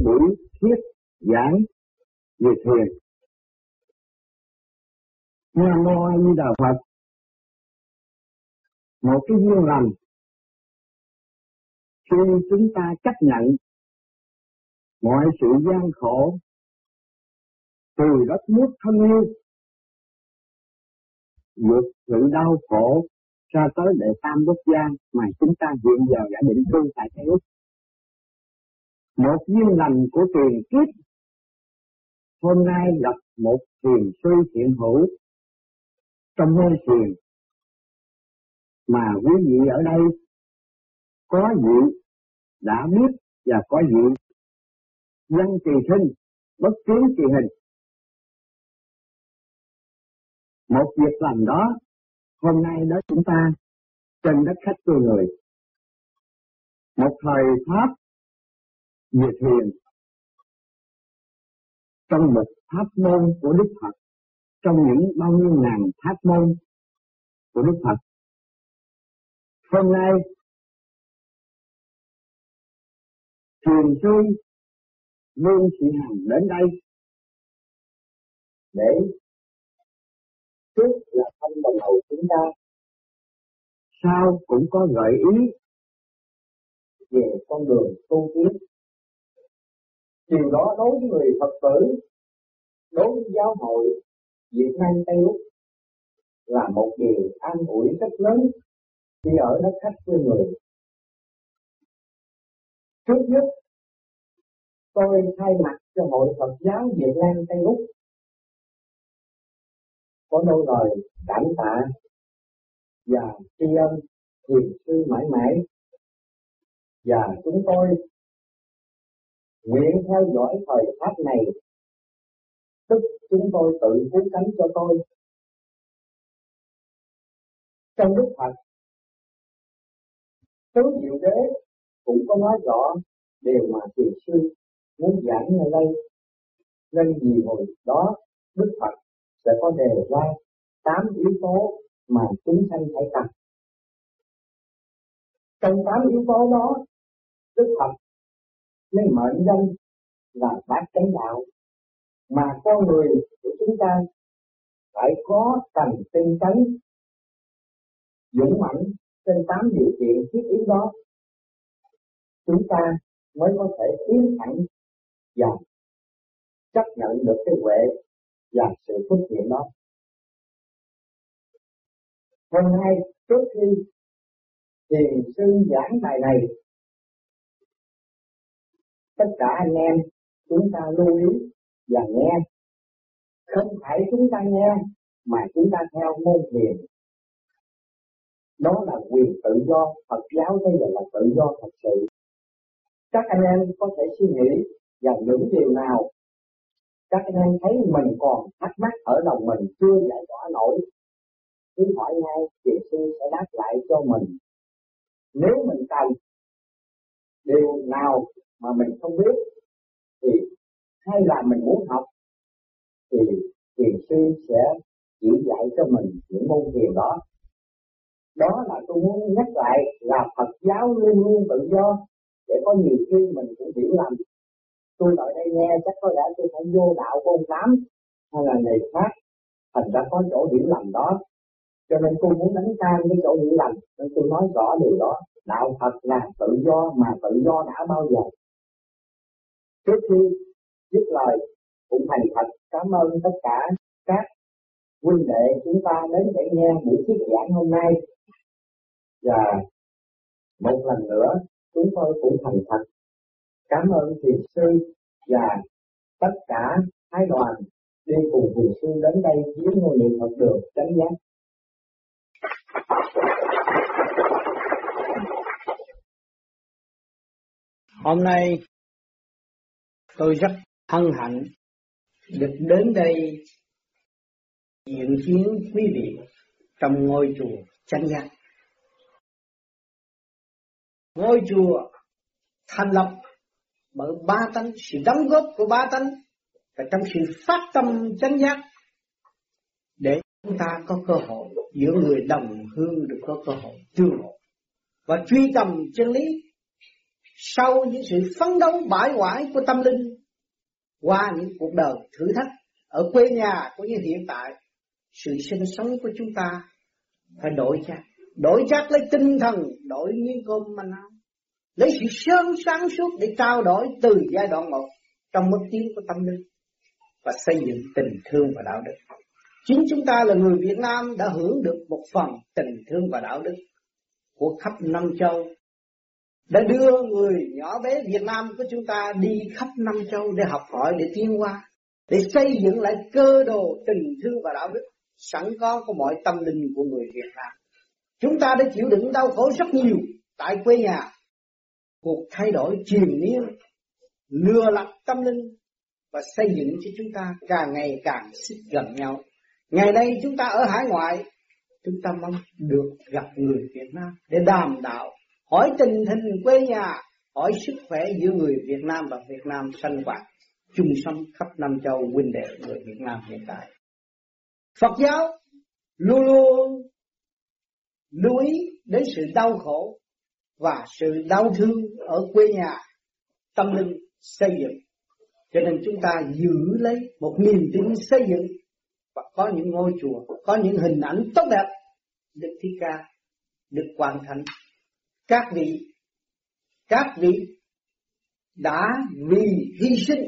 buổi thuyết giảng về thiền. Nam mô A Di Đà Phật. Một cái duyên lành khi chúng ta chấp nhận mọi sự gian khổ từ đất nước thân yêu, vượt sự đau khổ ra tới đệ tam quốc gia mà chúng ta hiện giờ đã định cư tại Tây Úc. Một duyên lành của tiền kiếp, hôm nay gặp một thiền sư hiện hữu trong môn thiền mà quý vị ở đây có vị đã biết và có vị dân trì sinh, bất kiến trì hình. Một việc làm đó hôm nay đó chúng ta trên đất khách của người. Một thời pháp về thiền trong một pháp môn của Đức Phật, trong những bao nhiêu ngàn pháp môn của Đức Phật. Hôm nay thiền sư Lương Thị Hằng đến đây để trước là thăm đồng hậu chúng ta, sau cũng có gợi ý về con đường tu tiến. Điều đó đối với người Phật tử, đối với giáo hội Việt Nam Tây Úc là một điều an ủi rất lớn khi ở đất khách với người. Trước nhất, tôi thay mặt cho Hội Phật giáo Việt Nam Tây Úc có đôi lời cảm tạ và tri ân thiền sư mãi mãi, và chúng tôi nguyện theo dõi thời pháp này, tức chúng tôi tự cứu cánh cho tôi. Trong Đức Phật, Tứ Diệu Đế cũng có nói rõ điều mà thiền sư muốn giảng ở đây, nên vì hồi đó Đức Phật sẽ có đề ra 8 yếu tố mà chúng sanh phải cần. Trong 8 yếu tố đó, Đức Phật lấy mệnh danh là bát chánh đạo, mà con người của chúng ta phải có tầm tinh tấn, dũng mãnh trên 8 điều kiện thiết yếu đó, chúng ta mới có thể tiến thẳng và chấp nhận được cái huệ và sự xuất hiện đó. Hôm nay trước khi thiền sư giảng bài này, tất cả anh em chúng ta lưu ý và nghe. Không phải chúng ta nghe mà chúng ta theo môn thiền. Đó là quyền tự do, Phật giáo đây là tự do thật sự. Các anh em có thể suy nghĩ và những điều nào các anh em thấy mình còn thắc mắc ở lòng mình chưa giải tỏa nổi, cứ hỏi ngay, thiền sư sẽ đáp lại cho mình. Nếu mình cần điều nào mà mình không biết thì hay là mình muốn học thì thiền sư sẽ chỉ dạy cho mình những môn thiền đó. Đó là tôi muốn nhắc lại là Phật giáo luôn luôn tự do, để có nhiều khi mình cũng hiểu lầm. Tôi ở đây nghe chắc có lẽ tôi phải vô đạo của ông Tám hay là nghề khác, thành ra có chỗ hiểu lầm đó. Cho nên tôi muốn đánh tan cái chỗ hiểu lầm, nên tôi nói rõ điều đó. Đạo Phật là tự do, mà tự do đã bao giờ. Trước khi dứt lời cũng thành thật cảm ơn tất cả các huynh đệ chúng ta đến để nghe buổi thuyết giảng hôm nay. Và một lần nữa chúng tôi cũng thành thật cảm ơn thiền sư và tất cả phái đoàn đi cùng thiền sư đến đây với ngôi niệm Phật đường Chánh Giác. Hôm nay tôi rất hân hạnh được đến đây diện kiến quý vị trong ngôi chùa Chánh Giác. Ngôi chùa thành lập bởi ba tánh, sự đóng góp của ba tánh và trong sự phát tâm chánh giác để chúng ta có cơ hội giữa người đồng hương được có cơ hội tương ngộ và truy tầm chân lý. sau những sự phấn đấu bãi hoại của tâm linh, qua những cuộc đời thử thách ở quê nhà cũng như hiện tại, sự sinh sống của chúng ta phải đổi chắc lấy tinh thần, đổi miếng cơm manh áo, lấy sự sáng suốt để trao đổi từ giai đoạn 1 trong bước tiến của tâm linh và xây dựng tình thương và đạo đức. Chính chúng ta là người Việt Nam đã hưởng được một phần tình thương và đạo đức của khắp năm châu, đã đưa người nhỏ bé Việt Nam của chúng ta đi khắp năm châu để học hỏi, để tiến hóa, để xây dựng lại cơ đồ tình thương và đạo đức sẵn có của mọi tâm linh của người Việt Nam. Chúng ta đã chịu đựng đau khổ rất nhiều tại quê nhà. Cuộc thay đổi triền miên, lừa lọc tâm linh và xây dựng cho chúng ta càng ngày càng xích gần nhau. Ngày nay chúng ta ở hải ngoại, chúng ta mong được gặp người Việt Nam để đàm đạo, hỏi tình hình quê nhà, hỏi sức khỏe giữa người Việt Nam và Việt Nam sanh hoạt, chung sống khắp năm châu huynh đệ người Việt Nam hiện tại. Phật giáo luôn luôn lưu ý đến sự đau khổ và sự đau thương ở quê nhà, tâm linh xây dựng. Cho nên chúng ta giữ lấy một niềm tin xây dựng và có những ngôi chùa, có những hình ảnh tốt đẹp, Đức Thích Ca, Đức Quang Thánh. Các vị đã vì hy sinh,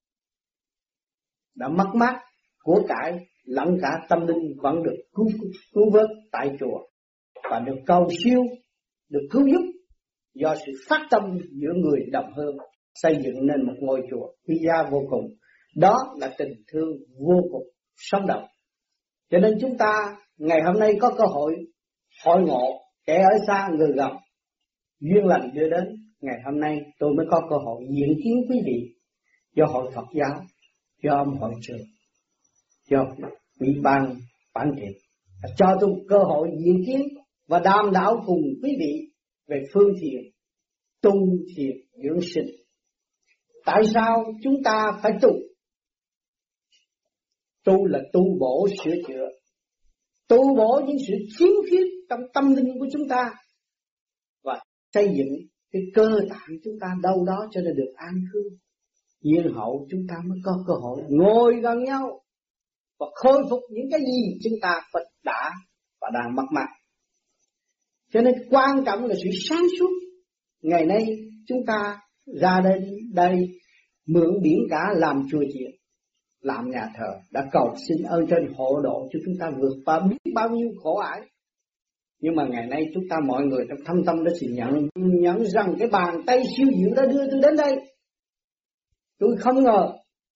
đã mất mát của cải lẫn cả tâm linh vẫn được cứu vớt tại chùa và được cầu siêu, được cứu giúp do sự phát tâm giữa người đồng hương xây dựng nên một ngôi chùa quý giá vô cùng. Đó là tình thương vô cùng sống động. Cho nên chúng ta ngày hôm nay có cơ hội hội ngộ, kẻ ở xa người gần, duyên lành đưa đến. Ngày hôm nay tôi mới có cơ hội diện kiến quý vị do hội Phật giáo, do ông hội trưởng, do ủy ban bản trị cho tôi cơ hội diện kiến và đàm đạo cùng quý vị về phương thiện, tu thiện dưỡng sinh. Tại sao chúng ta phải tu? Tu là tu bổ sửa chữa, tu bổ những sự khiếm khuyết trong tâm linh của chúng ta và xây dựng cái cơ tạng chúng ta đâu đó cho nên được an cư. Nhiên hậu chúng ta mới có cơ hội ngồi gần nhau và khôi phục những cái gì chúng ta đã và đang mất mát. Cho nên quan trọng là sự sáng suốt. Ngày nay chúng ta ra đây mượn biển cả làm chùa chiền, làm nhà thờ, đã cầu xin ơn trên hộ độ cho chúng ta vượt qua biết bao nhiêu khổ ải. Nhưng mà ngày nay chúng ta mọi người trong thâm tâm đã nhận rằng cái bàn tay siêu diệu đã đưa tôi đến đây. Tôi không ngờ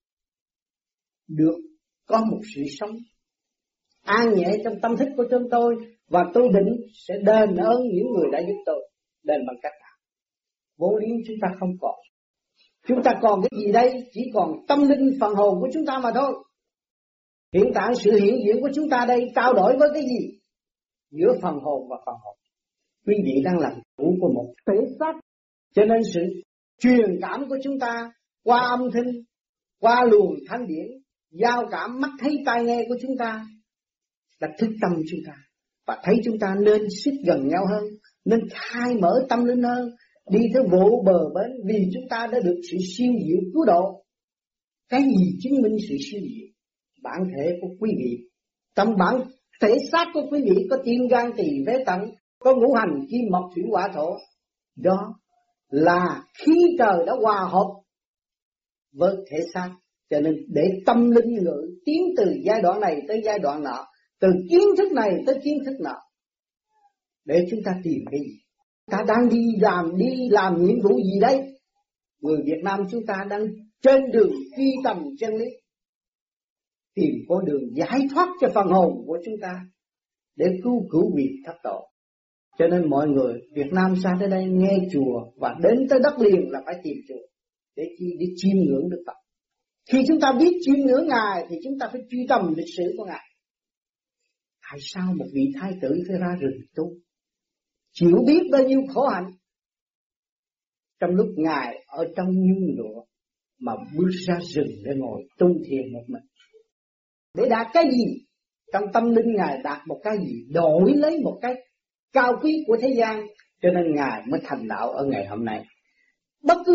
được có một sự sống an nhẹ trong tâm thức của chúng tôi, và tôi định sẽ đền ơn những người đã giúp tôi. Đền bằng cách nào? Vô lý chúng ta không còn. Chúng ta còn cái gì đây? Chỉ còn tâm linh phần hồn của chúng ta mà thôi. Hiện tại sự hiện diện của chúng ta đây trao đổi với cái gì? Giữa phần hồn và phần hồn. Quý vị đang làm chủ của một thể xác. Cho nên sự truyền cảm của chúng ta qua âm thanh, qua luồng thanh điển, giao cảm mắt thấy tai nghe của chúng ta là thức tâm chúng ta. Và thấy chúng ta nên xích gần nhau hơn, nên khai mở tâm linh hơn, đi tới vô bờ bến, vì chúng ta đã được sự siêu diệu cứu độ. Cái gì chứng minh sự siêu diệu? Bản thể của quý vị, trong bản thể xác của quý vị có tim gan tỳ phế thận, có ngũ hành kim mộc thủy hỏa thổ. Đó là khí trời đã hòa hợp với thể xác. Cho nên để tâm linh ngự tiến từ giai đoạn này tới giai đoạn nọ, từ kiến thức này tới kiến thức nọ, để chúng ta tìm cái gì? Ta đang đi làm nhiệm vụ gì đấy? Người Việt Nam chúng ta đang trên đường truy tầm chân lý, tìm con đường giải thoát cho phần hồn của chúng ta để cứu việt thất tổ. Cho nên mọi người Việt Nam sang tới đây nghe chùa và đến tới đất liền là phải tìm chùa để chiêm ngưỡng Đức Phật. Khi chúng ta biết chiêm ngưỡng Ngài thì chúng ta phải truy tầm lịch sử của Ngài. Tại sao một vị thái tử phải ra rừng tu? Chịu biết bao nhiêu khổ hạnh. Trong lúc Ngài ở trong nhung lụa mà bước ra rừng để ngồi tu thiền một mình. Để đạt cái gì? Trong tâm linh Ngài đạt một cái gì? Đổi lấy một cái cao quý của thế gian. Cho nên Ngài mới thành đạo ở ngày hôm nay.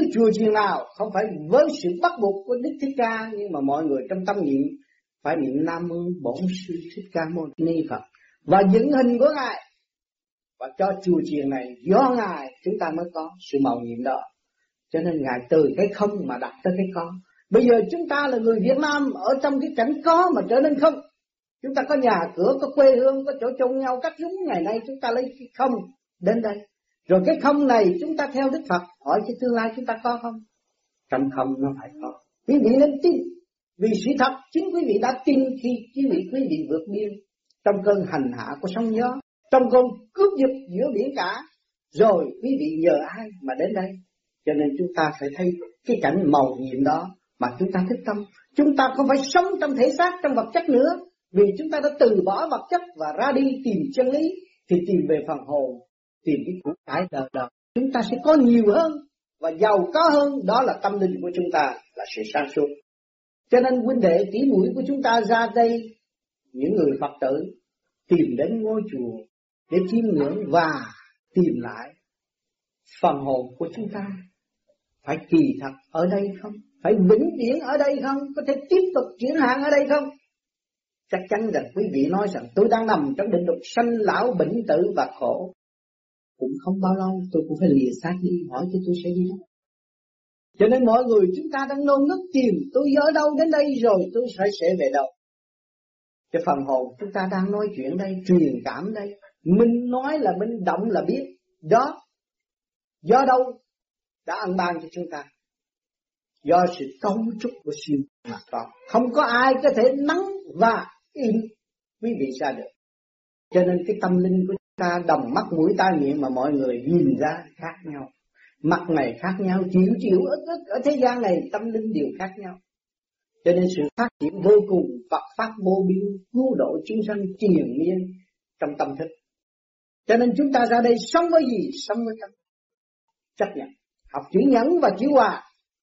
chùa chiền nào không phải với sự bắt buộc của Đức Thích Ca, nhưng mà mọi người trong tâm niệm phải niệm Nam Mô Bổn Sư Thích Ca Mâu Ni Phật và dựng hình của Ngài, và cho chùa chiền này do Ngài chúng ta mới có sự mầu nhiệm đó. Cho nên Ngài từ cái không mà đặt tới cái có. Bây giờ chúng ta là người Việt Nam ở trong cái cảnh có mà trở nên không. Chúng ta có nhà cửa, có quê hương, có chỗ chôn nhau cắt rúng. Ngày nay chúng ta lấy cái không đến đây. Rồi cái không này chúng ta theo Đức Phật, hỏi cái tương lai chúng ta có không? Trong không nó phải có. Quý vị nên tin. Vì sự thật chính quý vị đã tin khi quý vị vượt biên trong cơn hành hạ của sóng gió, trong cơn cướp giật giữa biển cả. Rồi quý vị nhờ ai mà đến đây? Cho nên chúng ta phải thấy cái cảnh màu nhiệm đó mà chúng ta thích tâm. Chúng ta không phải sống trong thể xác, trong vật chất nữa. Vì chúng ta đã từ bỏ vật chất và ra đi tìm chân lý, thì tìm về phần hồn, tìm cái của cải đời đời. Chúng ta sẽ có nhiều hơn và giàu có hơn. Đó là tâm linh của chúng ta, là sự sáng suốt. Cho nên huynh đệ tỷ muội của chúng ta ra đây, những người Phật tử tìm đến ngôi chùa để chiêm ngưỡng và tìm lại phần hồn của chúng ta. Phải kỳ thật ở đây không? Phải vĩnh viễn ở đây không? Có thể tiếp tục chuyển hạn ở đây không? Chắc chắn rằng quý vị nói rằng tôi đang nằm trong định luật sanh lão bệnh tử và khổ. Cũng không bao lâu tôi cũng phải lìa xác đi, hỏi cho tôi sẽ đi đâu. Cho nên mọi người chúng ta đang nôn nức tìm tôi ở đâu đến đây rồi tôi sẽ về đâu. Cái phần hồn chúng ta đang nói chuyện đây, truyền cảm đây. Mình nói là mình động là biết. Đó, do đâu đã ăn ban cho chúng ta? Do sự cấu trúc của siêu mà có. Không có ai có thể nắng và im quý vị ra được. Cho nên cái tâm linh của chúng ta đồng mắt mũi tai miệng mà mọi người nhìn ra khác nhau. Mặt này khác nhau, chịu ức ở thế gian này tâm linh đều khác nhau. Cho nên sự phát triển vô cùng, Phật pháp vô biên, cứu độ chúng sanh triền miên trong tâm thức. Cho nên chúng ta ra đây sống với gì? Sống với tâm. Chấp nhận, học chữ nhẫn và chữ hòa.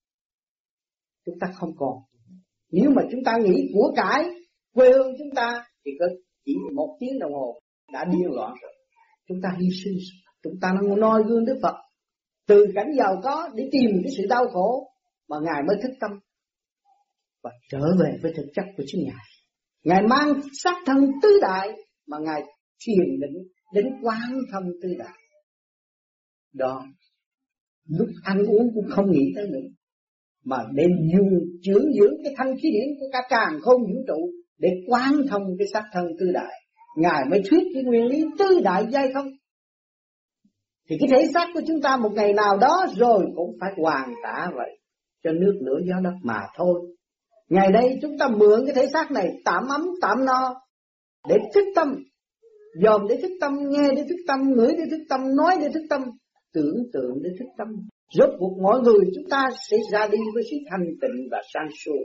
Chúng ta không còn. Nếu mà chúng ta nghĩ của cải quê hương chúng ta thì chỉ 1 tiếng đồng hồ đã điên loạn rồi. Chúng ta hy sinh, chúng ta đang noi gương Đức Phật từ cảnh giàu có để tìm cái sự đau khổ mà Ngài mới thức tâm và trở về với thực chất của chính Ngài. Ngài mang xác thân tứ đại mà Ngài thiền định đến quán thông tứ đại. Đó, lúc ăn uống cũng không nghĩ tới nữa, mà nên dùng dưỡng cái thanh khí điển của cả càn khôn vũ trụ để quán thông cái xác thân tứ đại. Ngài mới thuyết cái nguyên lý tứ đại giai không. Thì cái thể xác của chúng ta một ngày nào đó rồi cũng phải hoàn trả vậy cho nước lửa gió đất mà thôi. Ngày đây chúng ta mượn cái thể xác này tạm ấm tạm no để thức tâm, dòm để thức tâm, nghe để thức tâm, ngửi để thức tâm, nói để thức tâm, tưởng tượng để thức tâm. Rốt cuộc mọi người chúng ta sẽ ra đi với sự thanh tịnh và sáng suốt.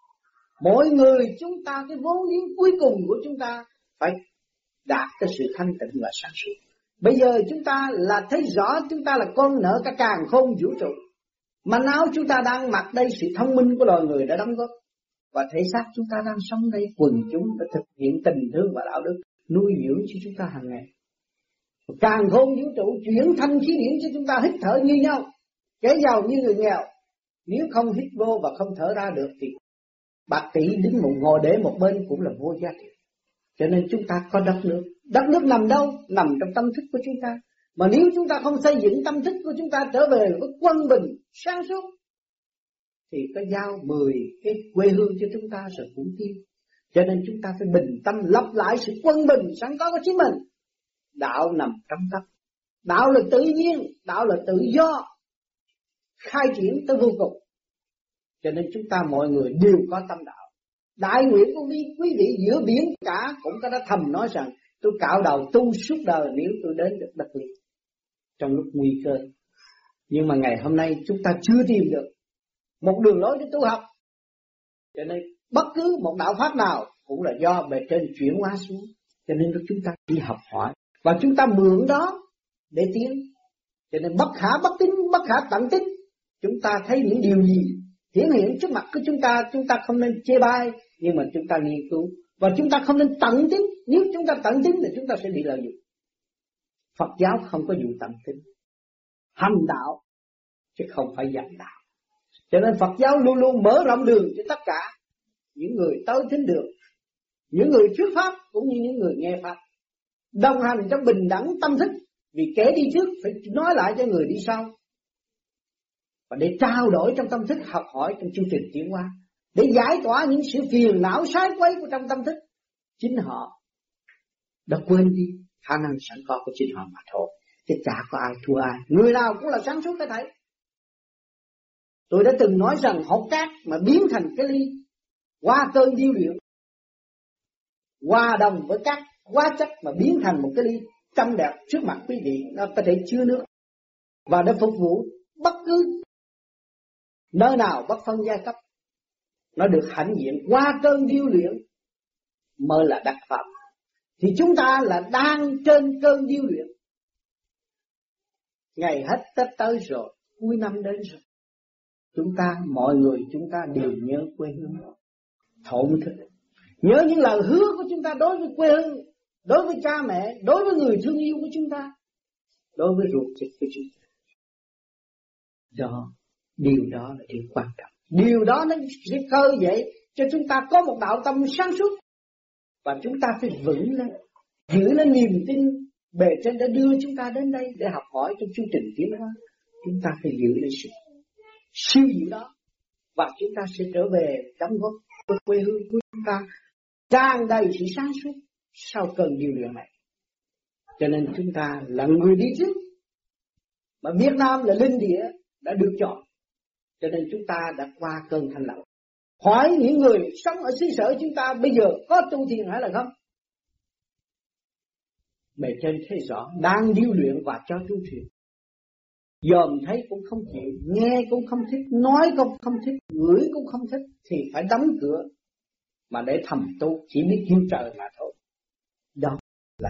Mỗi người chúng ta, cái vốn liếng cuối cùng của chúng ta phải đạt tới sự thanh tịnh và sáng suốt. Bây giờ chúng ta là thấy rõ chúng ta là con nợ cả càn khôn vũ trụ. Mà áo chúng ta đang mặc đây, sự thông minh của loài người đã đóng góp. Và thể xác chúng ta đang sống đây, quần chúng đã thực hiện tình thương và đạo đức, nuôi dưỡng cho chúng ta hàng ngày. Càn khôn vũ trụ chuyển thanh khí điển cho chúng ta hít thở như nhau. Kẻ giàu như người nghèo, nếu không hít vô và không thở ra được thì bạc tỷ đứng một ngồi để một bên cũng là vô giá trị. Cho nên chúng ta có đất nước. Đất nước nằm đâu? Nằm trong tâm thức của chúng ta. Mà nếu chúng ta không xây dựng tâm thức của chúng ta trở về với quân bình, sáng suốt, thì có giao 10 cái quê hương cho chúng ta rồi cũng tiêu. Cho nên chúng ta phải bình tâm lập lại sự quân bình sẵn có của chính mình. Đạo nằm trong tâm. Đạo là tự nhiên, đạo là tự do, khai triển tới vô cùng. Cho nên chúng ta mọi người đều có tâm đạo. Đại nguyện của quý vị giữa biển cả cũng có đã thầm nói rằng tôi cạo đầu tu suốt đời nếu tôi đến được đất liền trong lúc nguy cơ. Nhưng mà ngày hôm nay chúng ta chưa tìm được một đường lối để tu học. Cho nên bất cứ một đạo pháp nào cũng là do bề trên chuyển hóa xuống. Cho nên chúng ta chỉ học hỏi và chúng ta mượn đó để tiến. Cho nên bất khả bất tín, bất khả tận tín. Chúng ta thấy những điều gì hiển hiện trước mặt của chúng ta không nên chê bai, nhưng mà chúng ta nghiên cứu. Và chúng ta không nên tận tín. Nếu chúng ta tận tín thì chúng ta sẽ bị lợi dụng. Phật giáo không có vụ tận tín. Hành đạo chứ không phải giành đạo. Cho nên Phật giáo luôn luôn mở rộng đường cho tất cả những người tới thính đường, những người thuyết pháp cũng như những người nghe pháp, đồng hành trong bình đẳng tâm thức. Vì kẻ đi trước phải nói lại cho người đi sau, và để trao đổi trong tâm thức, học hỏi trong chương trình tiến hóa, để giải tỏa những sự phiền não sai quấy của trong tâm thức. Chính họ đã quên đi khả năng sẵn có của chính họ mà thôi, chứ chả có ai thua ai. Người nào cũng là sáng suốt cái thấy. Tôi đã từng nói rằng hột cát mà biến thành cái ly qua cơn điêu luyện, hòa đồng với cát hóa chất mà biến thành một cái ly trong đẹp trước mặt quý vị, nó có thể chứa nước và để phục vụ bất cứ nơi nào bất phân giai cấp. Nó được hãnh diện qua cơn điêu luyện mới là đắc pháp. Thì chúng ta là đang trên cơn điêu luyện. Ngày hết Tết tới rồi, cuối năm đến rồi, chúng ta, mọi người chúng ta đều nhớ quê hương, thổn thức, nhớ những lời hứa của chúng ta đối với quê hương, đối với cha mẹ, đối với người thương yêu của chúng ta, đối với ruột thịt của chúng ta. Đó, điều đó là điều quan trọng. Điều đó nó sẽ khơi dậy cho chúng ta có một đạo tâm sáng suốt, và chúng ta phải vững lên, giữ lên niềm tin bề trên đã đưa chúng ta đến đây để học hỏi trong chương trình tiến hóa. Chúng ta phải giữ lên sự siêu diệu đó, và chúng ta sẽ trở về đóng góp với quê hương của chúng ta tràn đầy sự sáng suốt sau cơn điều luyện này. Cho nên chúng ta là người đi trước, mà Việt Nam là linh địa đã được chọn, cho nên chúng ta đã qua cơn thanh lọc. Hỏi những người sống ở xứ sở chúng ta bây giờ có tu thiền hay là không? Bề trên thấy rõ, đang điêu luyện và cho tu thiền. Dòm thấy cũng không chịu, nghe cũng không thích, nói cũng không thích, ngửi cũng không thích, thì phải đóng cửa mà để thầm tu, chỉ biết kêu trời mà thôi. Đó là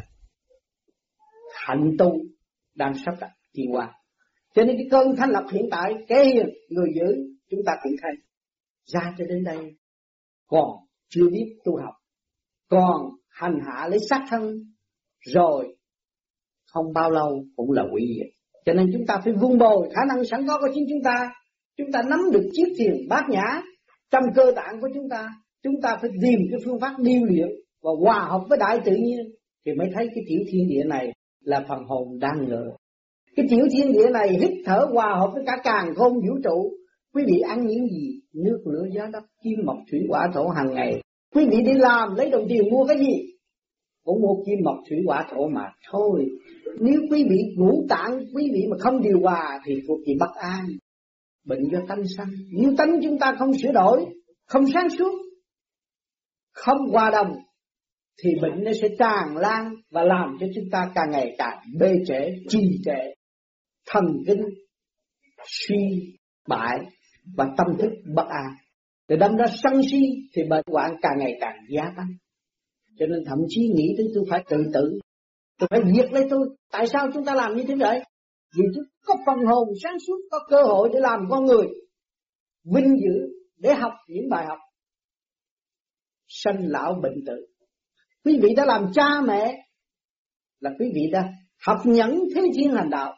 hạnh tu đang sắp đặt tiến hóa. Cho nên cái cơn thanh lập hiện tại, cái hiền người giữ chúng ta cũng thấy ra cho đến đây còn chưa biết tu học, còn hành hạ lấy xác thân, rồi không bao lâu cũng là hủy diệt. Cho nên chúng ta phải vun bồi khả năng sẵn có của chính chúng ta nắm được chiếc thiền bát nhã trong cơ tạng của chúng ta phải tìm cái phương pháp điêu luyện và hòa hợp với đại tự nhiên, thì mới thấy cái tiểu thiên địa này là phần hồn đang ngự. Cái tiểu thiên địa này hít thở hòa hợp với cả càn khôn vũ trụ. Quý vị ăn những gì? Nước lửa gió đất kim mộc thủy hỏa thổ hàng ngày. Quý vị đi làm lấy đồng tiền mua cái gì? Cũng mua kim mộc thủy hỏa thổ mà thôi. Nếu quý vị ngũ tạng quý vị mà không điều hòa thì thuộc về bất an, bệnh do tánh sanh. Nếu tánh chúng ta không sửa đổi, không sáng suốt, không hòa đồng, thì bệnh nó sẽ tràn lan và làm cho chúng ta càng ngày càng bê trễ, trì trệ, thần kinh suy bại và tâm thức bất an. Để đâm ra sân si thì bệnh hoạn càng ngày càng gia tăng. Cho nên thậm chí nghĩ tới tôi phải tự tử, tôi phải diệt lấy tôi. Tại sao chúng ta làm như thế vậy? Vì chúng có phần hồn sáng suốt, có cơ hội để làm con người vinh dự, để học những bài học sanh lão bệnh tử. Quý vị đã làm cha mẹ là quý vị đã học nhẫn thế thiên hành đạo,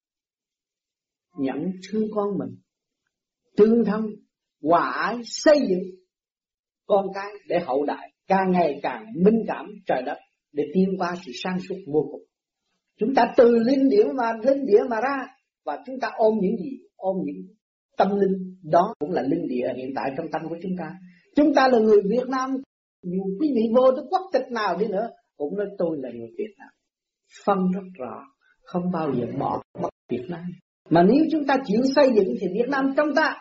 nhẫn thương con mình, tương thân hòa ái, xây dựng con cái để hậu đại càng ngày càng minh cảm trời đất, để tiến qua sự sáng suốt vô cùng. Chúng ta từ linh địa mà ra, và chúng ta ôm những gì? Ôm những tâm linh, đó cũng là linh địa hiện tại trong tâm của chúng ta. Chúng ta là người Việt Nam, dù quý vị vô tới quốc tịch nào đi nữa cũng nói tôi là người Việt Nam. Phân rất rõ, không bao giờ bỏ mất Việt Nam. Mà nếu chúng ta chịu xây dựng thì Việt Nam trong ta.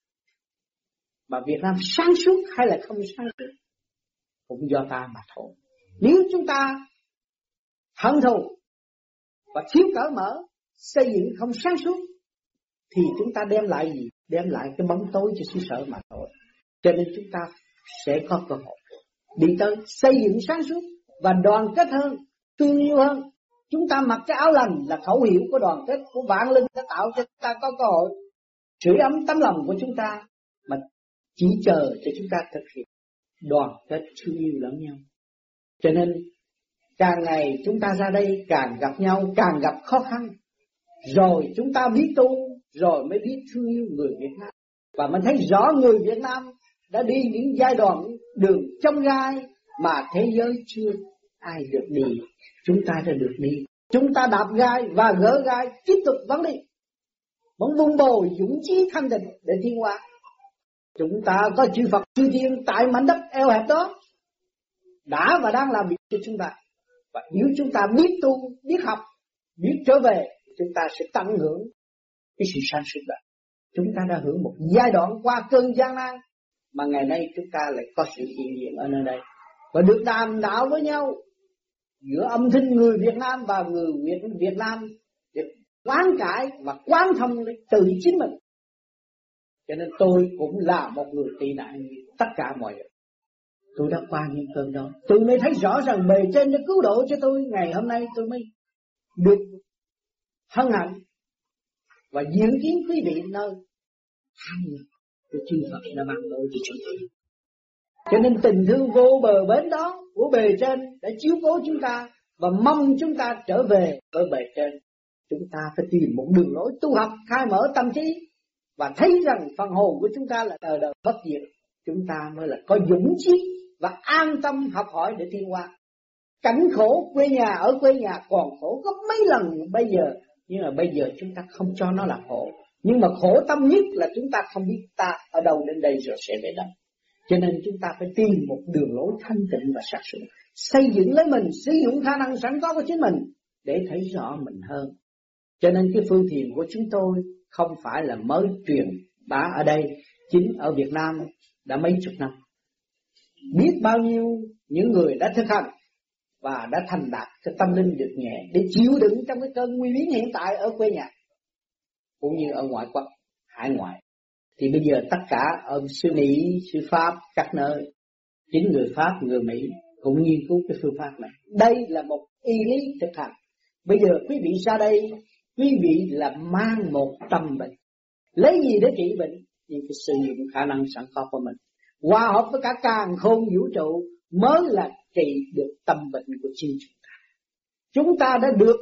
Mà Việt Nam sáng suốt hay là không sáng suốt cũng do ta mà thôi. Nếu chúng ta hận thù và thiếu cởi mở, xây dựng không sáng suốt, thì chúng ta đem lại gì? Đem lại cái bóng tối cho xứ sở mà thôi. Cho nên chúng ta sẽ có cơ hội đi tới xây dựng sáng suốt và đoàn kết hơn, thương yêu hơn. Chúng ta mặc cái áo lành là khẩu hiệu của đoàn kết của vạn linh đã tạo cho chúng ta có cơ hội sưởi ấm tấm lòng của chúng ta, mà chỉ chờ cho chúng ta thực hiện đoàn kết thương yêu lẫn nhau. Cho nên càng ngày chúng ta ra đây càng gặp nhau, càng gặp khó khăn, rồi chúng ta biết tu rồi mới biết thương yêu người Việt Nam. Và mình thấy rõ người Việt Nam đã đi những giai đoạn đường chông gai mà thế giới chưa ai được đi. Chúng ta đã được đi. Chúng ta đạp gai và gỡ gai, tiếp tục vẫn đi. Vẫn vun bồi dũng chí thanh tịnh để tiến hóa. Chúng ta có chư Phật chư Thiên tại mảnh đất eo hẹp đó đã và đang làm việc cho chúng ta. Và nếu chúng ta biết tu, biết học, biết trở về, chúng ta sẽ tận hưởng cái sự sáng suốt đó. Chúng ta đã hưởng một giai đoạn qua cơn gian nan mà ngày nay chúng ta lại có sự hiện diện ở nơi đây và được đàm đạo với nhau giữa âm thanh người Việt Nam và người Việt Nam để quán cải và quán thông từ chính mình. Cho nên tôi cũng là một người tị nạn như tất cả mọi người. Tôi đã qua những cơn đó. Tôi mới thấy rõ rằng bề trên đã cứu độ cho tôi. Ngày hôm nay tôi mới được hân hạnh và dự kiến quý vị nơi cái chư Phật đã ban bố cho chúng tôi. Cho nên tình thương vô bờ bến đó của bề trên đã chiếu cố chúng ta và mong chúng ta trở về với bề trên. Chúng ta phải tìm một đường lối tu học, khai mở tâm trí và thấy rằng phần hồn của chúng ta là đời đời bất diệt. Chúng ta mới là có dũng chí và an tâm học hỏi để tiến hóa. Cảnh khổ quê nhà ở quê nhà còn khổ gấp mấy lần bây giờ, nhưng mà bây giờ chúng ta không cho nó là khổ. Nhưng mà khổ tâm nhất là chúng ta không biết ta ở đâu đến đây rồi sẽ về đâu. Cho nên chúng ta phải tìm một đường lối thanh tịnh và sáng suốt, xây dựng lấy mình, sử dụng khả năng sẵn có của chính mình để thấy rõ mình hơn. Cho nên cái phương thiền của chúng tôi không phải là mới truyền bá ở đây, chính ở Việt Nam đã mấy chục năm. Biết bao nhiêu những người đã thực hành và đã thành đạt cái tâm linh được nhẹ để chịu đựng trong cái cơn nguy biến hiện tại ở quê nhà cũng như ở ngoại quốc, hải ngoại. Thì bây giờ tất cả ở xứ Mỹ, xứ Pháp, các nơi, chính người Pháp, người Mỹ cũng nghiên cứu cái phương pháp này. Đây là một y lý thực hành. Bây giờ quý vị ra đây, quý vị là mang một tâm bệnh. Lấy gì để trị bệnh? Nhưng phải sử dụng khả năng sẵn có của mình. Hòa hợp với cả càn khôn vũ trụ mới là trị được tâm bệnh của chính chúng ta. Chúng ta đã được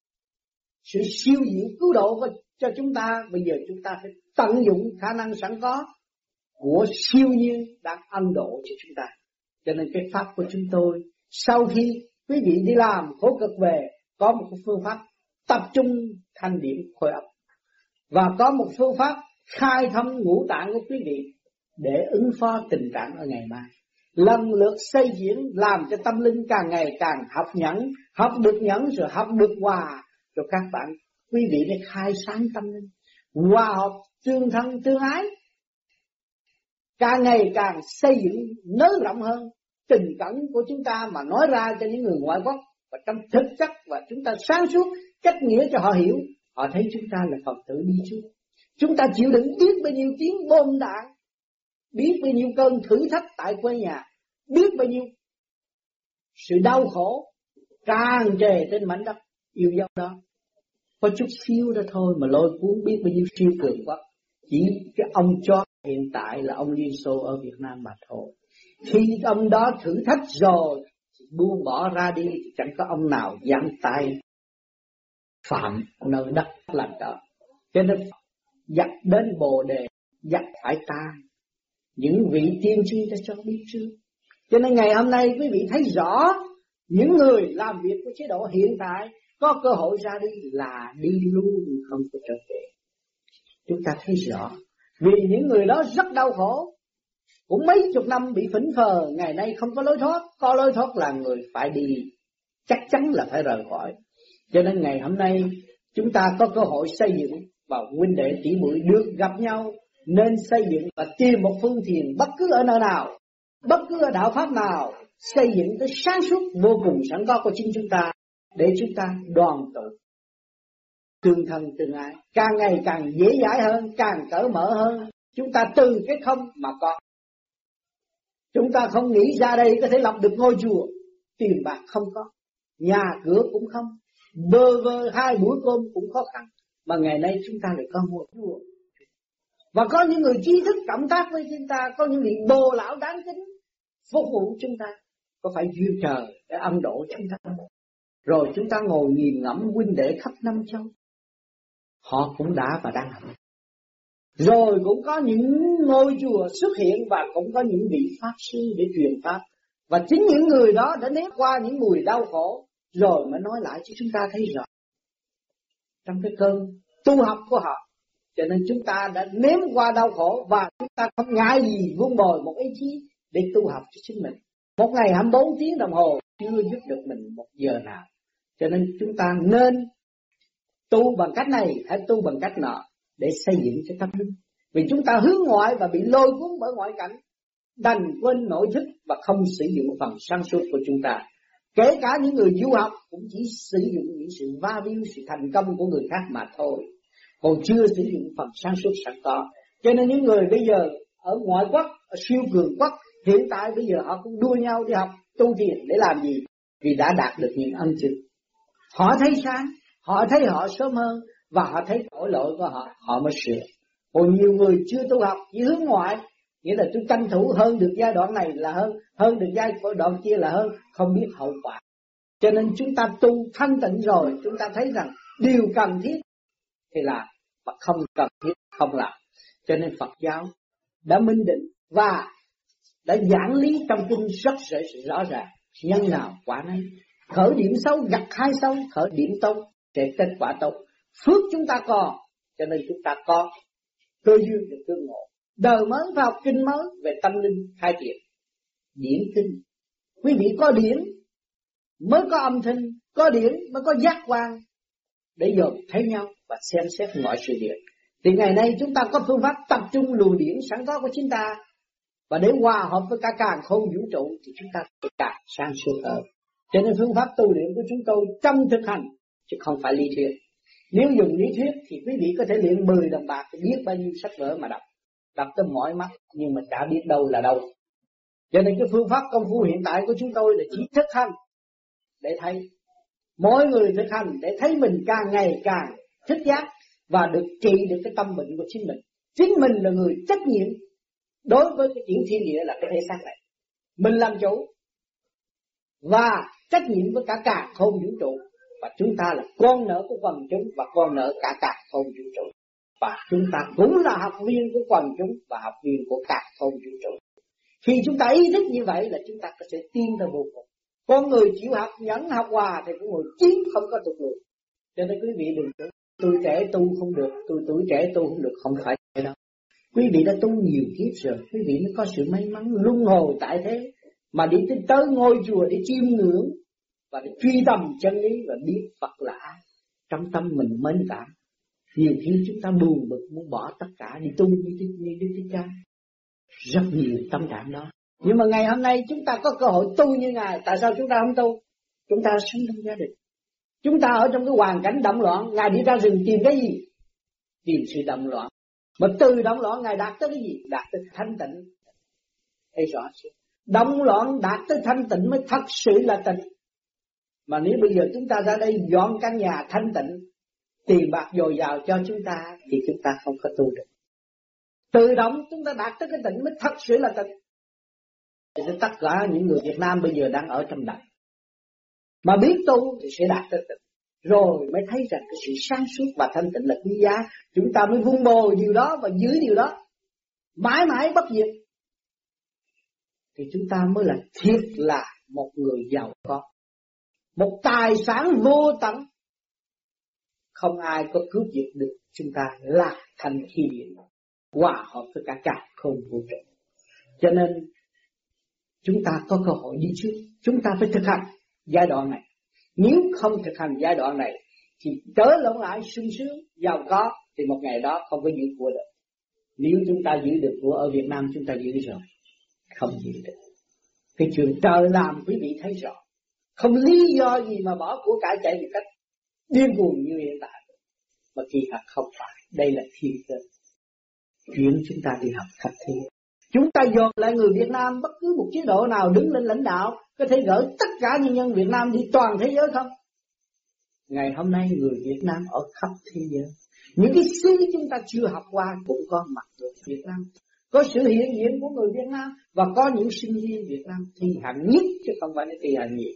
sự siêu diệu cứu độ cho chúng ta. Bây giờ chúng ta phải tận dụng khả năng sẵn có của siêu nhiên đang ân độ cho chúng ta. Cho nên cái pháp của chúng tôi, sau khi quý vị đi làm khổ cực về, có một phương pháp tập trung thanh điểm khối óc và có một phương pháp khai thông ngũ tạng của quý vị để ứng phó tình trạng ở ngày mai. Lần lượt xây diễn làm cho tâm linh càng ngày càng học nhẫn, học được nhẫn rồi học được hòa, rồi các bạn quý vị để khai sáng tâm linh, hòa hợp tương thân tương ái, càng ngày càng xây dựng nới rộng hơn tình cảm của chúng ta mà nói ra cho những người ngoại quốc, và trong thực chất và chúng ta sáng suốt cách nghĩa cho họ hiểu, họ thấy chúng ta là Phật tử đi trước. Chúng ta chịu đựng biết bao nhiêu tiếng bom đạn, biết bao nhiêu cơn thử thách tại quê nhà, biết bao nhiêu sự đau khổ tràn trề trên mảnh đất yêu dấu đó. Có chút xíu đó thôi mà lôi cuốn biết bao nhiêu siêu cường quá. Chỉ cái ông chó hiện tại là ông Liên Xô ở Việt Nam mà thôi. Khi ông đó thử thách rồi, buông bỏ ra đi thì chẳng có ông nào dám tay phạm nơi đất làm đó. Cho nên dắt đến Bồ Đề, dắt phải tan. Những vị tiên tri đã cho biết trước. Cho nên ngày hôm nay quý vị thấy rõ những người làm việc của chế độ hiện tại có cơ hội ra đi là đi luôn không có trở về. Chúng ta thấy rõ. Vì những người đó rất đau khổ, cũng mấy chục năm bị phỉnh phờ, ngày nay không có lối thoát. Có lối thoát là người phải đi, chắc chắn là phải rời khỏi. Cho nên ngày hôm nay chúng ta có cơ hội xây dựng và huynh đệ tỷ muội được gặp nhau, nên xây dựng và tìm một phương thiền bất cứ ở nơi nào, bất cứ ở đạo pháp nào, xây dựng tới sáng suốt vô cùng sẵn có của chính chúng ta, để chúng ta đoàn tụ tương thân tương ái, càng ngày càng dễ dãi hơn, càng cởi mở hơn. Chúng ta từ cái không mà có. Chúng ta không nghĩ ra đây có thể lập được ngôi chùa, tiền bạc không có, nhà cửa cũng không, bơ vơ 2 bữa cơm cũng khó khăn, mà ngày nay chúng ta lại có một chùa. Và có những người trí thức cộng tác với chúng ta, có những vị bồ lão đáng kính phục vụ chúng ta. Có phải duyên trời để ân độ chúng ta không? Rồi chúng ta ngồi nghiền ngẫm huynh đệ khắp năm châu, họ cũng đã và đang học. Rồi cũng có những ngôi chùa xuất hiện và cũng có những vị pháp sư để truyền pháp. Và chính những người đó đã nếm qua những mùi đau khổ rồi mới nói lại cho chúng ta thấy rõ trong cái cơn tu học của họ. Cho nên chúng ta đã nếm qua đau khổ và chúng ta không ngại gì vun bồi một ý chí để tu học cho chính mình. Một ngày 24 tiếng đồng hồ chưa giúp được mình một giờ nào. Cho nên chúng ta nên tu bằng cách này hay tu bằng cách nọ để xây dựng cho tâm linh. Vì chúng ta hướng ngoại và bị lôi cuốn bởi ngoại cảnh, đành quên nội thức và không sử dụng phần sáng suốt của chúng ta. Kể cả những người du học cũng chỉ sử dụng những sự va víu, sự thành công của người khác mà thôi, còn chưa sử dụng phần sáng suốt sẵn có. Cho nên những người bây giờ ở ngoại quốc, ở siêu cường quốc, hiện tại bây giờ họ cũng đua nhau đi học tu thiền để làm gì? Vì đã đạt được những ân chứng. Họ thấy sáng, họ thấy họ sớm hơn và họ thấy tội lỗi của họ, họ mới sửa. Còn nhiều người chưa tu học chỉ hướng ngoại, nghĩa là tôi tranh thủ hơn được giai đoạn này là hơn được giai đoạn kia là hơn, không biết hậu quả. Cho nên chúng ta tu thanh tịnh rồi, chúng ta thấy rằng điều cần thiết thì làm, và không cần thiết không làm. Cho nên Phật giáo đã minh định và đã giảng lý trong kinh rất rõ ràng, nhân nào quả nấy. Khởi điểm xấu gặt hai xấu, khởi điểm tốt sẽ kết quả tốt. Phước chúng ta có, cho nên chúng ta có cơ duyên được tương ngộ. Đời mới vào học kinh mới về tâm linh khai triển. Điển kinh, quý vị có điển mới có âm thanh, có điển mới có giác quan để dồn thấy nhau và xem xét mọi sự việc. Thì ngày nay chúng ta có phương pháp tập trung luồng điển sẵn có của chúng ta, và để hòa hợp với cả càn khôn vũ trụ thì chúng ta phải càng sáng suốt hơn. Cho nên phương pháp tu luyện của chúng tôi trong thực hành chứ không phải lý thuyết. Nếu dùng lý thuyết thì quý vị có thể luyện 10 đồng bạc, biết bao nhiêu sách vở mà đọc tới mỏi mắt, nhưng mà chả biết đâu là đâu. Cho nên cái phương pháp công phu hiện tại của chúng tôi là chỉ thực hành để thấy. Mỗi người thực hành để thấy mình càng ngày càng thức giác và được trị được cái tâm bệnh của chính mình. Chính mình là người trách nhiệm đối với cái chuyện thiên địa là cái thể xác này. Mình làm chủ và trách nhiệm với cả càn khôn vũ trụ. Và chúng ta là con nợ của quần chúng và con nợ cả càn khôn vũ trụ. Và chúng ta cũng là học viên của quần chúng và học viên của càn khôn vũ trụ. Khi chúng ta ý thức như vậy là chúng ta có thể tiến tới vô cùng. Con người chịu học, nhẫn học hòa thì con người chiến không có tụt lùi. Cho nên quý vị đừng tưởng tôi trẻ tu không được, tôi tuổi trẻ tu không được, không phải thế đâu. Quý vị đã tu nhiều kiếp rồi, quý vị mới có sự may mắn luân hồi tại thế mà đi tới ngôi chùa để chiêm ngưỡng và để truy tầm chân lý và biết Phật là ai. Trong tâm mình mến cảm. Nhiều khi chúng ta buồn bực muốn bỏ tất cả đi tu như Đức Thích Ca. Rất nhiều tâm trạng đó. Nhưng mà ngày hôm nay chúng ta có cơ hội tu như Ngài. Tại sao chúng ta không tu? Chúng ta sống trong gia đình. Chúng ta ở trong cái hoàn cảnh động loạn. Ngài đi ra rừng tìm cái gì? Tìm sự động loạn. Mà từ động loạn Ngài đạt tới cái gì? Đạt tới thanh tịnh. Thấy rõ chưa? Động loạn đạt tới thanh tịnh mới thật sự là tịnh. Mà nếu bây giờ chúng ta ra đây dọn căn nhà thanh tịnh, tiền bạc dồi dào cho chúng ta thì chúng ta không có tu được. Tự động chúng ta đạt tới cái tịnh mới thật sự là tịnh. Thì tất cả những người Việt Nam bây giờ đang ở trong động. Mà biết tu thì sẽ đạt tới tịnh. Rồi mới thấy rằng cái sự sáng suốt và thanh tịnh là quý giá. Chúng ta mới vun bồi điều đó và giữ điều đó mãi mãi bất diệt. Thì chúng ta mới là thiệt là một người giàu có. Một tài sản vô tận. Không ai có cướp giật được chúng ta là thành khí điện hòa hợp với cả càn khôn vũ trụ. Cho nên chúng ta có cơ hội đi trước. Chúng ta phải thực hành giai đoạn này. Nếu không thực hành giai đoạn này thì trở lộn lại sung sướng, giàu có thì một ngày đó không có giữ của được. Nếu chúng ta giữ được của ở Việt Nam chúng ta giữ rồi, không giữ được. Cái chuyện trời làm quý vị thấy rõ. Không lý do gì mà bỏ của cải chạy một cách điên cuồng như hiện tại. Mà kỳ thật không phải. Đây là thiên cơ. Chuyện chúng ta đi học khắp thế. Chúng ta dồn lại người Việt Nam, bất cứ một chế độ nào đứng lên lãnh đạo có thể gửi tất cả nhân dân Việt Nam đi toàn thế giới không? Ngày hôm nay người Việt Nam ở khắp thế giới. Những cái xứ chúng ta chưa học qua cũng có mặt ở Việt Nam. Có sự hiện diện của người Việt Nam và có những sinh viên Việt Nam thi hạng nhất chứ không phải là thi hạng nhì.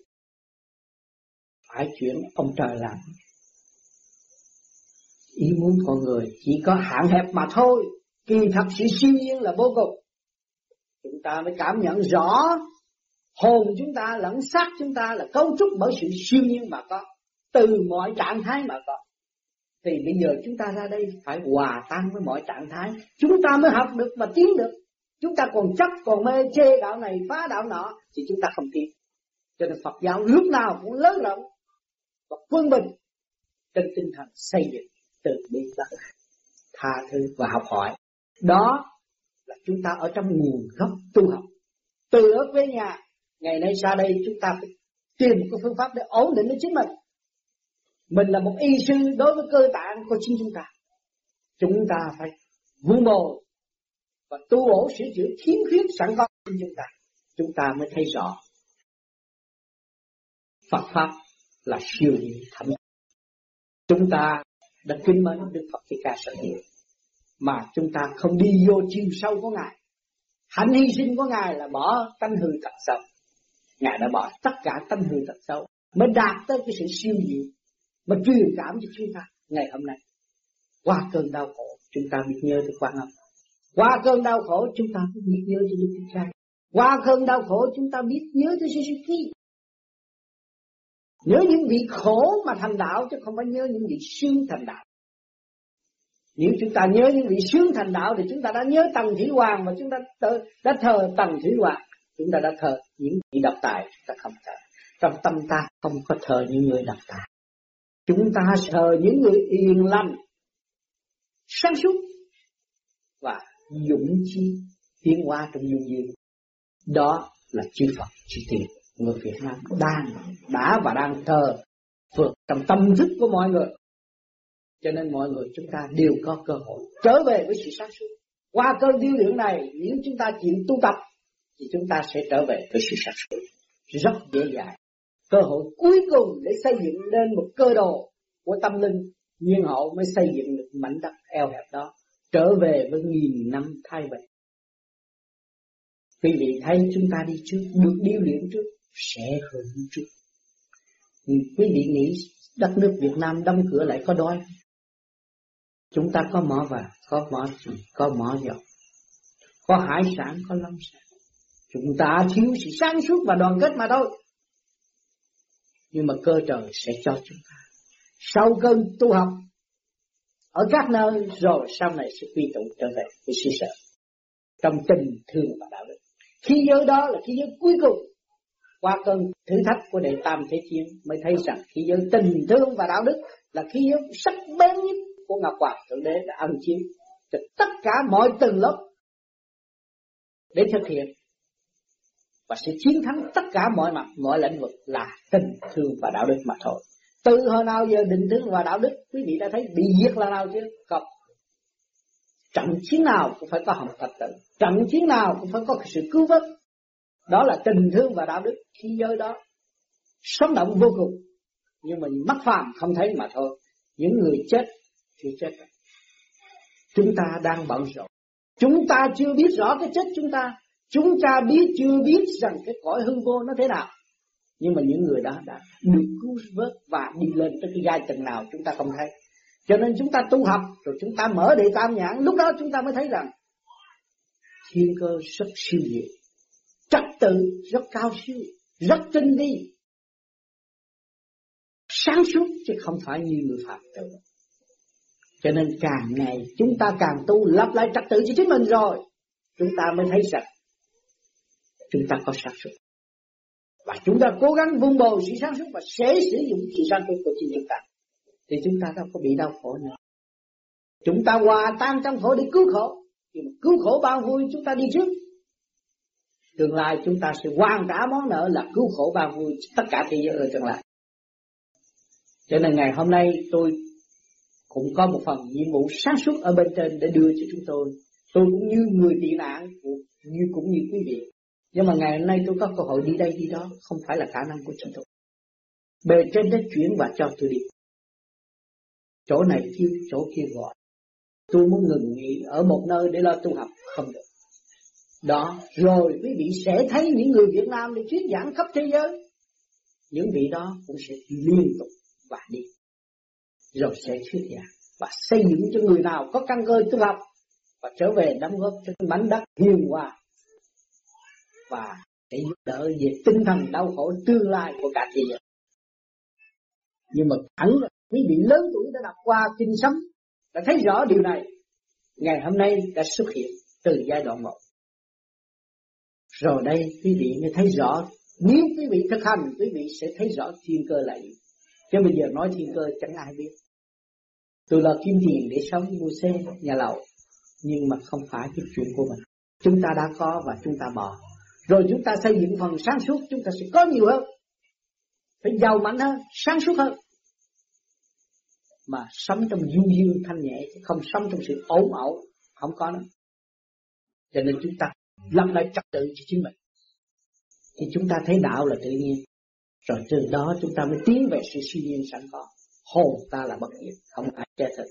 Phải chuyện ông trời làm. Ý muốn con người chỉ có hạn hẹp mà thôi. Kỳ thật sự siêu nhiên là vô cùng. Chúng ta mới cảm nhận rõ hồn chúng ta lẫn xác chúng ta là cấu trúc bởi sự siêu nhiên mà có, từ mọi trạng thái mà có. Thì bây giờ chúng ta ra đây phải hòa tan với mọi trạng thái, chúng ta mới học được và tiến được. Chúng ta còn chấp, còn mê, chê đạo này, phá đạo nọ thì chúng ta không tiến. Cho nên Phật giáo lúc nào cũng lớn rộng và quân bình trên tinh thần xây dựng, từ bi lắng tha thứ và học hỏi. Đó là chúng ta ở trong nguồn gốc tu học. Từ ở quê nhà, ngày nay ra đây chúng ta phải tìm một cái phương pháp để ổn định với chính mình. Mình là một y sư đối với cơ tạng của chính chúng ta. Chúng ta phải vun bồi và tu bổ sửa chữa khiếm khuyết sẵn có trong chúng ta mới thấy rõ Phật pháp là siêu nhiên thẩm. Chúng ta đã kính mến Đức Phật Thích Ca rất nhiều, mà chúng ta không đi vô chiều sâu của Ngài. Hạnh hy sinh của Ngài là bỏ tánh hư tật xấu. Ngài đã bỏ tất cả tánh hư tật xấu mới đạt tới cái sự siêu nhiên, mà truyền cảm cho chúng ta ngày hôm nay. Qua cơn đau khổ chúng ta biết nhớ tới Quan Âm. Qua cơn đau khổ chúng ta biết nhớ tới Đức Thích Ca. Qua cơn đau khổ chúng ta biết nhớ tới Giêsu Christ. Nhớ những vị khổ mà thành đạo, chứ không phải nhớ những vị sướng thành đạo. Nếu chúng ta nhớ những vị sướng thành đạo thì chúng ta đã nhớ Tần Thủy Hoàng, mà chúng ta đã thờ Tần Thủy Hoàng. Chúng ta đã thờ những vị độc tài, chúng ta không thờ. Trong tâm ta không có thờ những người độc tài. Chúng ta thờ những người yên lành, sáng suốt và dũng chí tiến hóa trong dung duyên. Đó là chư Phật chư Tiên. Người Việt Nam đã và đang thờ vượt trong tâm thức của mọi người. Cho nên mọi người chúng ta đều có cơ hội trở về với sự sáng suốt. Qua cơn điêu luyện này, nếu chúng ta chịu tu tập thì chúng ta sẽ trở về với sự sáng suốt rất dễ dàng. Cơ hội cuối cùng để xây dựng lên một cơ đồ của tâm linh nhiên hậu mới xây dựng được mảnh đất eo hẹp đó, trở về với 1000 năm thái bình. Quý vị thấy chúng ta đi trước, được điêu luyện trước, sẽ hưởng trước. Quý vị nghĩ đất nước Việt Nam đóng cửa lại có đói? Chúng ta có mỏ vàng, có mỏ chì, có mỏ dầu, có hải sản, có lâm sản. Chúng ta thiếu sự sáng suốt và đoàn kết mà thôi. Nhưng mà cơ trời sẽ cho chúng ta sau cơn tu học ở các nơi, rồi sau này sẽ quy tụ trở về với sự sợ trong tình thương và đạo đức. Khí giới đó là khí giới cuối cùng. Qua cơn thử thách của Đệ Tam Thế Chiến mới thấy rằng khí giới tình thương và đạo đức là khí giới sắc bén nhất của Ngọc Hoàng Thượng Đế đã ân chiếu cho tất cả mọi tầng lớp để thực hiện và sẽ chiến thắng tất cả mọi mặt, mọi lĩnh vực là tình thương và đạo đức mà thôi. Từ hồi nào giờ tình thương và đạo đức quý vị đã thấy bị diệt là nào chưa? Không. Trận chiến nào cũng phải có hồng thạch tử, trận chiến nào cũng phải có sự cứu vớt. Đó là tình thương và đạo đức. Khí giới đó sống động vô cùng, nhưng mà mắt phàm không thấy mà thôi. Những người chết thì chết. Chúng ta đang bận rộn, chúng ta chưa biết rõ cái chết chúng ta chưa biết rằng cái cõi hư vô nó thế nào. Nhưng mà những người đó đã được cứu vớt và đi lên tới cái giai tầng nào chúng ta không thấy. Cho nên chúng ta tu học rồi chúng ta mở Đệ Tam Nhãn, lúc đó chúng ta mới thấy rằng thiên cơ rất siêu diệu, trật tự rất cao siêu, rất tinh vi, sáng suốt chứ không phải như người phạm tử. Cho nên càng ngày chúng ta càng tu lập lại trật tự cho chính mình, rồi chúng ta mới thấy rằng chúng ta có sáng suốt. Và chúng ta cố gắng vun bồi sự sáng suốt và sẽ sử dụng sự sáng suốt của chính chúng ta, thì chúng ta đâu có bị đau khổ nữa. Chúng ta hòa tan trong khổ để cứu khổ. Nhưng mà cứu khổ bao vui chúng ta đi trước. Tương lai chúng ta sẽ hoàn trả món nợ là cứu khổ bao vui tất cả thế giới ở tương lai. Cho nên ngày hôm nay tôi cũng có một phần nhiệm vụ sáng suốt ở bên trên để đưa cho chúng tôi. Tôi cũng như người tị nạn, cũng như quý vị. Nhưng mà ngày hôm nay tôi có cơ hội đi đây đi đó, không phải là khả năng của chúng tôi. Bề trên đã chuyển và cho tôi đi. Chỗ này kêu, chỗ kia gọi. Tôi muốn ngừng nghỉ ở một nơi để lo tu học, không được. Đó, rồi quý vị sẽ thấy những người Việt Nam đi thuyết giảng khắp thế giới. Những vị đó cũng sẽ liên tục và đi. Rồi sẽ thuyết giảng và xây dựng cho người nào có căn cơ tu học và trở về đóng góp cho cái mảnh đất hiền hòa và để giúp đỡ về tinh thần đau khổ tương lai của cả thế giới. Nhưng mà hẳn quý vị lớn tuổi đã đọc qua kinh Sấm đã thấy rõ điều này. Ngày hôm nay đã xuất hiện từ giai đoạn 1. Rồi đây quý vị mới thấy rõ, nếu quý vị thực hành quý vị sẽ thấy rõ thiên cơ là gì. Chứ bây giờ nói thiên cơ chẳng ai biết. Tôi là kiếm tiền để sống, mua xe, nhà lầu, nhưng mà không phải cái chuyện của mình. Chúng ta đã có và chúng ta bỏ. Rồi chúng ta xây dựng phần sáng suốt, chúng ta sẽ có nhiều hơn, phải giàu mạnh hơn, sáng suốt hơn. Mà sống trong du dương thanh nhẹ, không sống trong sự ổn ẩu, không có nữa. Cho nên chúng ta lập lại trật tự cho chính mình. Thì chúng ta thấy đạo là tự nhiên. Rồi từ đó chúng ta mới tiến về sự siêu nhiên sẵn có. Hồn ta là bất diệt, không ai che thực.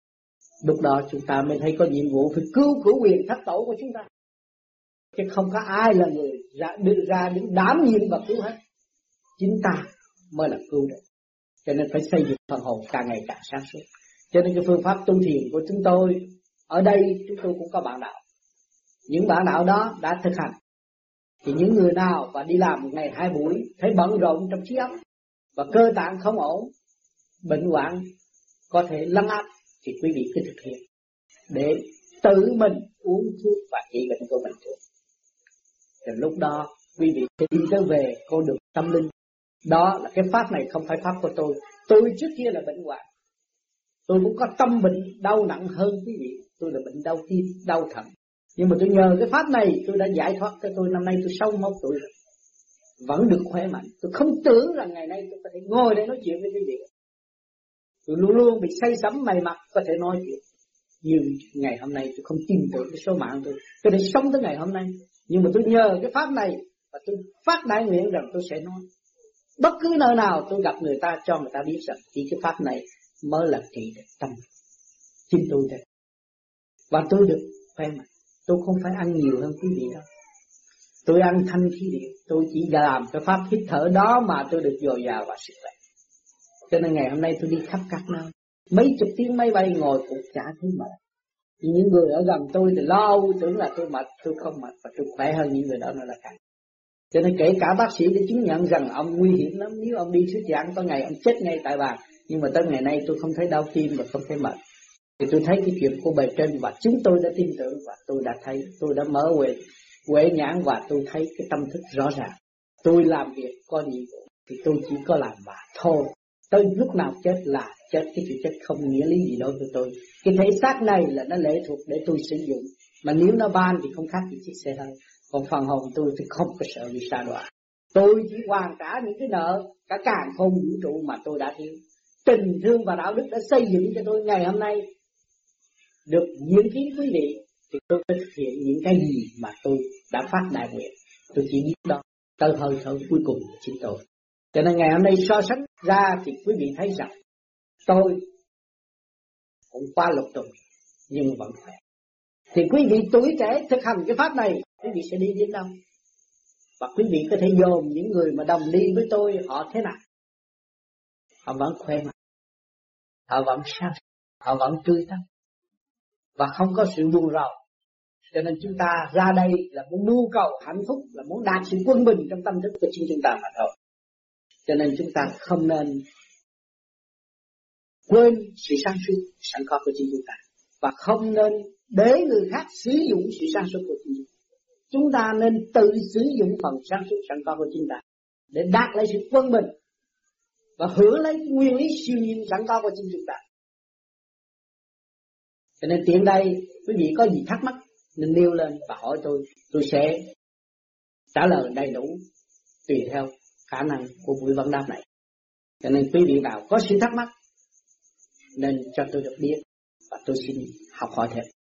Lúc đó chúng ta mới thấy có nhiệm vụ phải cứu cửu quyền thất tổ của chúng ta. Chứ không có ai là người đưa ra đứng đảm nhiệm và cứu hết. Chính ta mới là cứu được. Cho nên phải xây dựng phần hồn càng ngày càng sáng suốt. Cho nên cái phương pháp tu thiền của chúng tôi, ở đây chúng tôi cũng có bạn đạo. Những bạn đạo đó đã thực hành. Thì những người nào và đi làm một ngày 2 buổi, thấy bận rộn trong trí óc và cơ tạng không ổn, bệnh hoạn có thể lắng áp, thì quý vị cứ thực hiện để tự mình uống thuốc và trị bệnh của mình trước. Rồi lúc đó quý vị sẽ đi tới về con đường tâm linh. Đó là cái pháp này không phải pháp của tôi. Tôi trước kia là bệnh hoạn, tôi cũng có tâm bệnh đau nặng hơn quý vị. Tôi là bệnh đau tim, đau thận. Nhưng mà tôi nhờ cái pháp này tôi đã giải thoát cho tôi. Năm nay tôi 61 tuổi rồi, vẫn được khỏe mạnh. Tôi không tưởng là ngày nay tôi có thể ngồi đây nói chuyện với quý vị. Tôi luôn luôn bị say sẩm mày mặt có thể nói chuyện. Nhưng ngày hôm nay tôi không tin tưởng cái số mạng tôi để sống tới ngày hôm nay. Nhưng mà tôi nhờ cái pháp này và tôi phát đại nguyện rằng tôi sẽ nói. Bất cứ nơi nào tôi gặp người ta cho người ta biết rằng chỉ cái pháp này mới là trị được tâm chính tôi thôi. Và tôi được khỏe mạnh. Tôi không phải ăn nhiều hơn quý vị đâu. Tôi ăn thanh khí điệu. Tôi chỉ làm cái pháp hít thở đó mà tôi được dồi dào và sức khỏe. Cho nên ngày hôm nay tôi đi khắp các nơi. Mấy chục tiếng máy bay ngồi cũng chả thấy mệt. Những người ở gần tôi thì lo tưởng là tôi mệt. Tôi không mệt và tôi khỏe hơn những người đó nữa là cả. Cho nên kể cả bác sĩ đã chứng nhận rằng ông nguy hiểm lắm. Nếu ông đi thuyết giảng có ngày ông chết ngay tại bàn. Nhưng mà tới ngày nay tôi không thấy đau tim và không thấy mệt. Thì tôi thấy cái chuyện của bề trên và chúng tôi đã tin tưởng và tôi đã thấy, tôi đã mở huệ nhãn và tôi thấy cái tâm thức rõ ràng. Tôi làm việc có nhiệm vụ thì tôi chỉ có làm và thôi. Tới lúc nào chết là chết, cái chuyện chết không nghĩa lý gì đối với tôi. Cái thể xác này là nó lệ thuộc để tôi sử dụng. Mà nếu nó ban thì không khác gì chiếc xe hơi. Còn phần hồn tôi thì không có sợ bị sa đọa. Tôi chỉ hoàn trả những cái nợ cả càn khôn vũ trụ mà tôi đã thiếu. Tình thương và đạo đức đã xây dựng cho tôi ngày hôm nay được diễn kiến quý vị, thì tôi phải thực hiện những cái gì mà tôi đã phát đại nguyện. Tôi chỉ biết đó tới hơi thở cuối cùng của chính tôi. Cho nên ngày hôm nay so sánh ra thì quý vị thấy rằng tôi cũng qua lục trùng nhưng vẫn khỏe. Thì quý vị tuổi trẻ thực hành cái pháp này, quý vị sẽ đi đến đâu? Và quý vị có thể dòm những người mà đồng đi với tôi họ thế nào? Họ vẫn khỏe mạnh, họ vẫn sáng, họ vẫn tươi tắn và không có sự buồn rầu. Cho nên chúng ta ra đây là muốn mưu cầu hạnh phúc, là muốn đạt sự quân bình trong tâm thức của chính chúng ta mà thôi. Cho nên chúng ta không nên quên sự sáng suốt sẵn có của chính chúng ta, và không nên để người khác sử dụng sự sáng suốt của chính chúng ta. Chúng ta nên tự sử dụng phần sáng suốt sẵn có của chúng ta để đạt lấy sự quân bình và hưởng lấy nguyên lý siêu nhiên sẵn có của chính chúng ta. Cho nên tiện đây quý vị có gì thắc mắc nên nêu lên và hỏi tôi sẽ trả lời đầy đủ tùy theo khả năng của buổi vấn đáp này. Cho nên quý vị nào có sự thắc mắc nên cho tôi được biết và tôi xin học hỏi thêm.